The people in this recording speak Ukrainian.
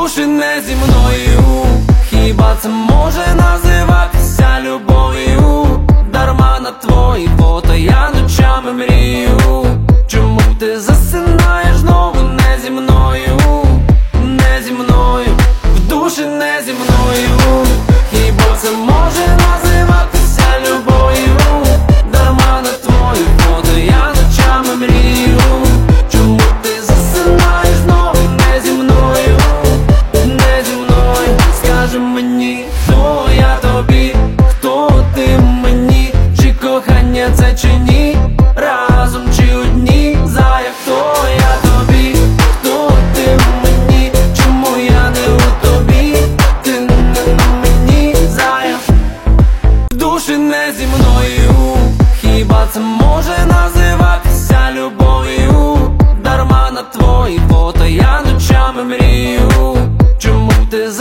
душі не зі мною. Хіба це може називатися любов'ю? Дарма на твої фото я ночами мрію. Чому ти засинаєш знову не зі мною? Не зі мною, в душі не зі мною. Хіба це може називатися любов'ю? Дарма на твої фото я ночами мрію. Чому ти засинаєш знову не зі мною? Не зі мною. Скажи мені, хто я тобі, хто ти мені? Чи кохання це чи ні? Разом чи одні? Зая, хто я тобі, хто ти мені? Чому я не у тобі? Ти не на мені, зая. В душі не зі мною. Хіба це може називатися любов'ю? Дарма на твої фото я ночами мрію. Чому ти